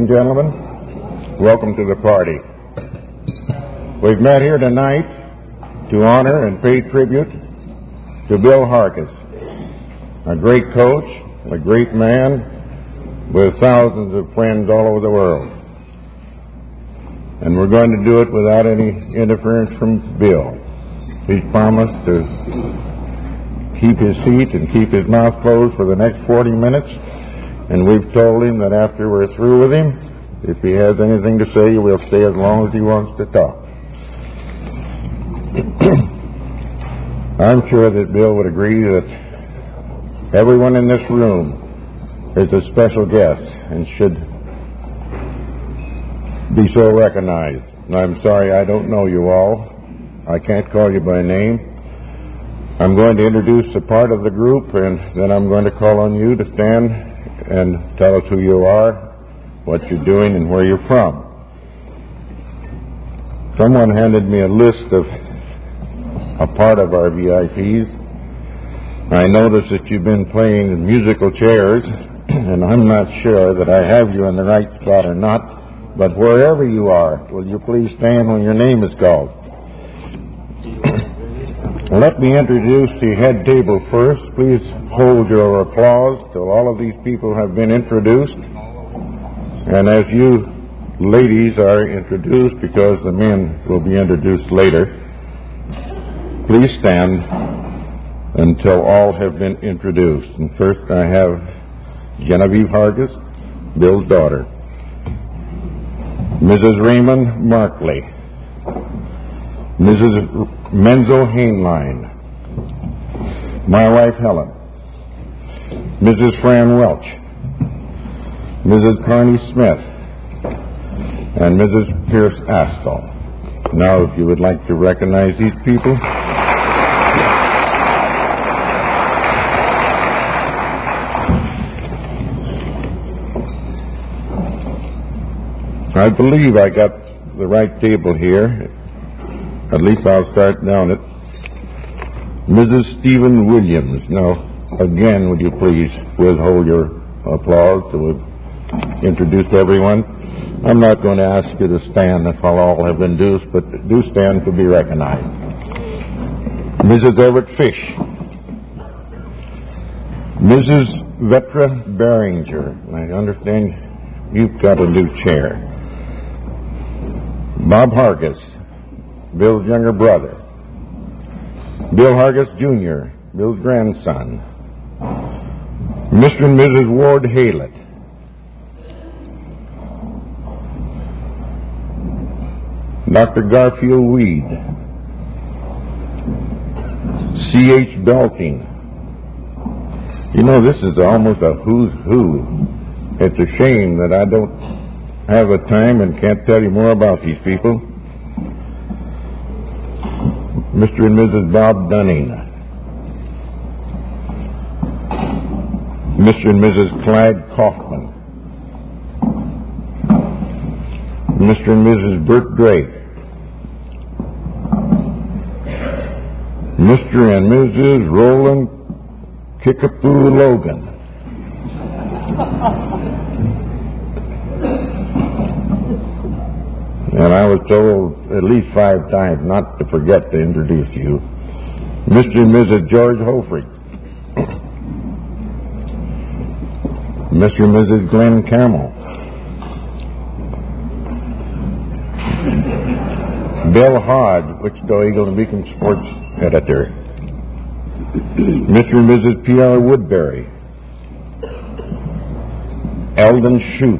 and gentlemen, welcome to the party. We've met here tonight to honor and pay tribute to Bill Hargis, a great coach, a great man with thousands of friends all over the world. And we're going to do it without any interference from Bill. He's promised to keep his seat and keep his mouth closed for the next 40 minutes. And we've told him that after we're through with him, if he has anything to say, we'll stay as long as he wants to talk. I'm sure that Bill would agree that everyone in this room is a special guest and should be so recognized. And I'm sorry I don't know you all. I can't call you by name. I'm going to introduce a part of the group, and then I'm going to call on you to stand and tell us who you are, what you're doing, and where you're from. Someone handed me a list of a part of our VIPs. I noticed that you've been playing in musical chairs, and I'm not sure that I have you in the right spot or not, but wherever you are, will you please stand when your name is called? Let me introduce the head table first. Please hold your applause till all of these people have been introduced. And as you ladies are introduced, because the men will be introduced later, please stand until all have been introduced. And first I have Genevieve Hargis, Bill's daughter. Mrs. Raymond Markley. Mrs. Menzel Hainline. My wife Helen. Mrs. Fran Welch. Mrs. Carney Smith. And Mrs. Pierce Astall. Now, if you would like to recognize these people. I believe I got the right table here. At least I'll start down it. Mrs. Stephen Williams. Now, again, would you please withhold your applause till we've introduced everyone? I'm not going to ask you to stand if all have been introduced, but do stand to be recognized. Mrs. Everett Fish. Mrs. Vetra Beringer. I understand you've got a new chair. Bob Hargis, Bill's younger brother. Bill Hargis Jr., Bill's grandson. Mr. and Mrs. Ward Haylett. Dr. Garfield Weed. C.H. Belking. You know, this is almost a who's who. It's a shame that I don't have the time and can't tell you more about these people. Mr. and Mrs. Bob Dunning. Mr. and Mrs. Clyde Kaufman. Mr. and Mrs. Bert Drake. Mr. and Mrs. Roland Kickapoo Logan. And I was told at least 5 times not to forget to introduce you. Mr. and Mrs. George Hofrey. Mr. and Mrs. Glenn Camel. Bill Hodge, Wichita Eagle and Beacon Sports Editor. Mr. and Mrs. P.R. Woodbury. Eldon Shoup.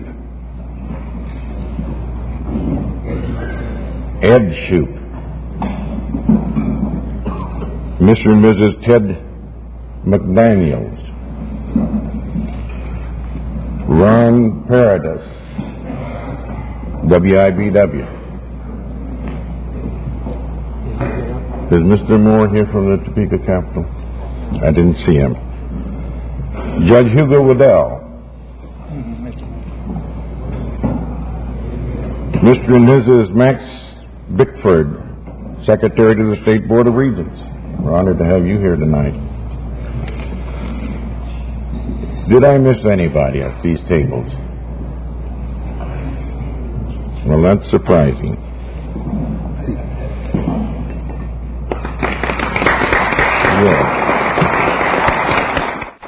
Ed Shoup. Mr. and Mrs. Ted McDaniels. Ron Paradis, WIBW. Is Mr. Moore here from the Topeka Capitol? I didn't see him. Judge Hugo Waddell. Mr. and Mrs. Max Bickford, Secretary to the State Board of Regents. We're honored to have you here tonight. Did I miss anybody at these tables? Well, that's surprising.